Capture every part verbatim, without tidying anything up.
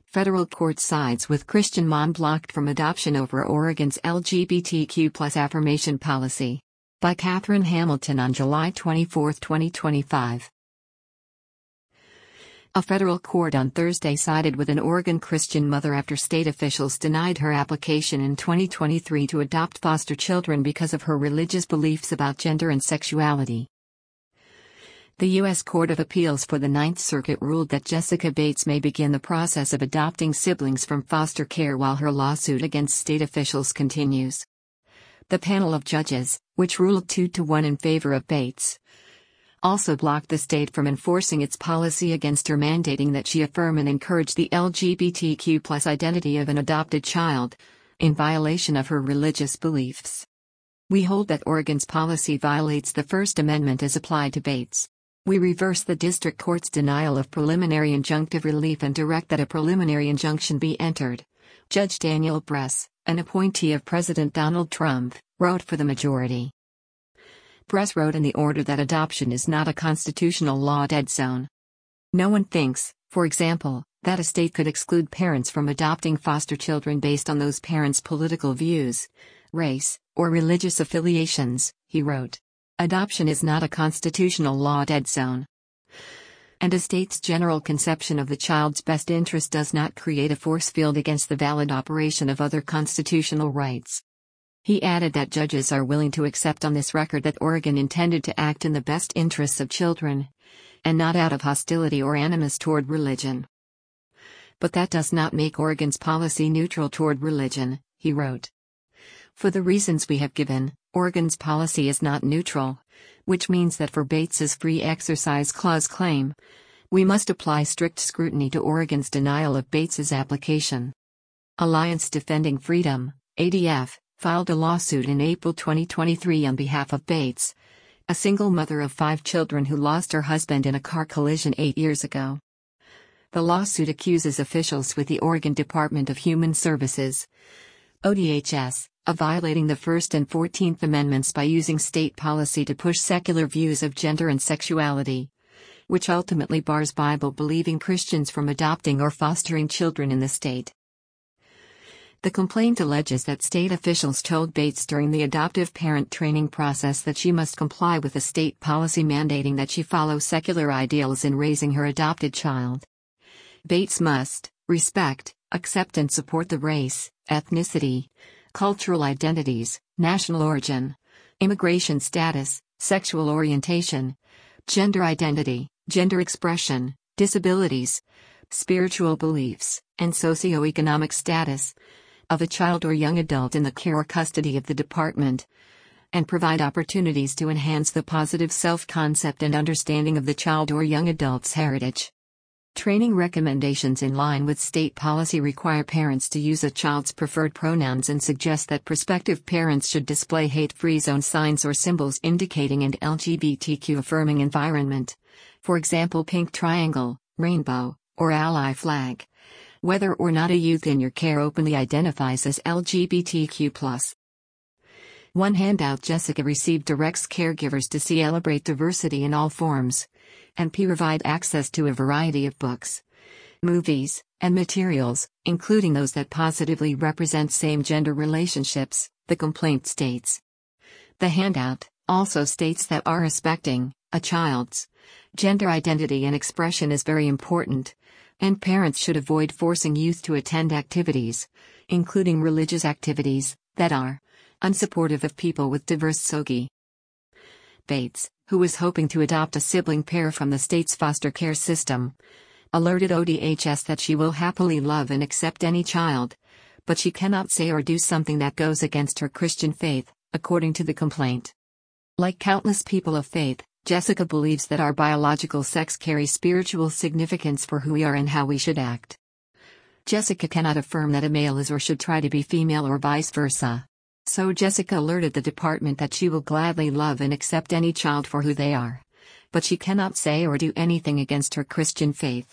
Federal court sides with Christian mom blocked from adoption over Oregon's L G B T Q plus affirmation policy. By Catherine Hamilton on July twenty-fourth, twenty twenty-five. A federal court on Thursday sided with an Oregon Christian mother after state officials denied her application in twenty twenty-three to adopt foster children because of her religious beliefs about gender and sexuality. The U S Court of Appeals for the Ninth Circuit ruled that Jessica Bates may begin the process of adopting siblings from foster care while her lawsuit against state officials continues. The panel of judges, which ruled two to one in favor of Bates, also blocked the state from enforcing its policy against her, mandating that she affirm and encourage the L G B T Q plus identity of an adopted child, in violation of her religious beliefs. We hold that Oregon's policy violates the First Amendment as applied to Bates. We reverse the district court's denial of preliminary injunctive relief and direct that a preliminary injunction be entered. Judge Daniel Bress, an appointee of President Donald Trump, wrote for the majority. Bress wrote in the order that adoption is not a constitutional law dead zone. No one thinks, for example, that a state could exclude parents from adopting foster children based on those parents' political views, race, or religious affiliations, he wrote. Adoption is not a constitutional law dead zone. And a state's general conception of the child's best interest does not create a force field against the valid operation of other constitutional rights. He added that judges are willing to accept on this record that Oregon intended to act in the best interests of children, and not out of hostility or animus toward religion. But that does not make Oregon's policy neutral toward religion, he wrote. For the reasons we have given, Oregon's policy is not neutral, which means that for Bates's Free Exercise Clause claim, we must apply strict scrutiny to Oregon's denial of Bates's application. Alliance Defending Freedom, A D F, filed a lawsuit in April twenty twenty-three on behalf of Bates, a single mother of five children who lost her husband in a car collision eight years ago. The lawsuit accuses officials with the Oregon Department of Human Services, O D H S, of violating the First and Fourteenth Amendments by using state policy to push secular views of gender and sexuality, which ultimately bars Bible-believing Christians from adopting or fostering children in the state. The complaint alleges that state officials told Bates during the adoptive parent training process that she must comply with a state policy mandating that she follow secular ideals in raising her adopted child. Bates must respect, accept and support the race, ethnicity, cultural identities, national origin, immigration status, sexual orientation, gender identity, gender expression, disabilities, spiritual beliefs, and socioeconomic status of a child or young adult in the care or custody of the department, and provide opportunities to enhance the positive self-concept and understanding of the child or young adult's heritage. Training recommendations in line with state policy require parents to use a child's preferred pronouns and suggest that prospective parents should display hate-free zone signs or symbols indicating an L G B T Q-affirming environment, for example pink triangle, rainbow, or ally flag, whether or not a youth in your care openly identifies as L G B T Q plus. One handout Jessica received directs caregivers to celebrate diversity in all forms, and provide access to a variety of books, movies, and materials, including those that positively represent same-gender relationships, the complaint states. The handout also states that our respecting a child's gender identity and expression is very important, and parents should avoid forcing youth to attend activities, including religious activities, that are unsupportive of people with diverse sogi. Bates, who was hoping to adopt a sibling pair from the state's foster care system, alerted O D H S that she will happily love and accept any child, but she cannot say or do something that goes against her Christian faith, according to the complaint. Like countless people of faith, Jessica believes that our biological sex carries spiritual significance for who we are and how we should act. Jessica cannot affirm that a male is or should try to be female or vice versa. So Jessica alerted the department that she will gladly love and accept any child for who they are, but she cannot say or do anything against her Christian faith.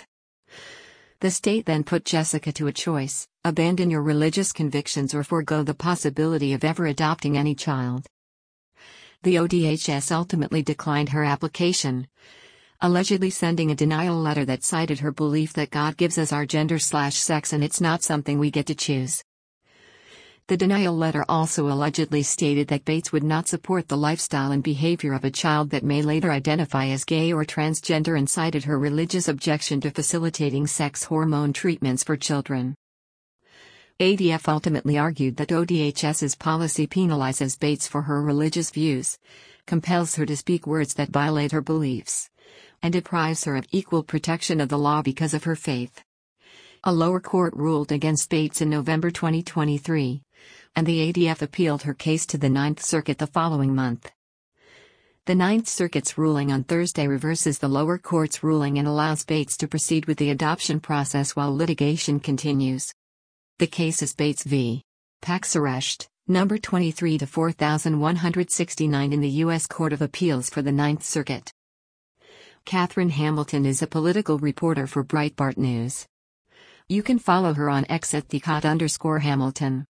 The state then put Jessica to a choice: abandon your religious convictions or forego the possibility of ever adopting any child. The O D H S ultimately declined her application, allegedly sending a denial letter that cited her belief that God gives us our gender slash sex and it's not something we get to choose. The denial letter also allegedly stated that Bates would not support the lifestyle and behavior of a child that may later identify as gay or transgender and cited her religious objection to facilitating sex hormone treatments for children. A D F ultimately argued that O D H's policy penalizes Bates for her religious views, compels her to speak words that violate her beliefs, and deprives her of equal protection of the law because of her faith. A lower court ruled against Bates in November twenty twenty-three, and the A D F appealed her case to the Ninth Circuit the following month. The Ninth Circuit's ruling on Thursday reverses the lower court's ruling and allows Bates to proceed with the adoption process while litigation continues. The case is Bates v. Paksaresht, number twenty-three to four thousand one hundred sixty-nine in the U S Court of Appeals for the Ninth Circuit. Catherine Hamilton is a political reporter for Breitbart News. You can follow her on X at thecot underscore Hamilton.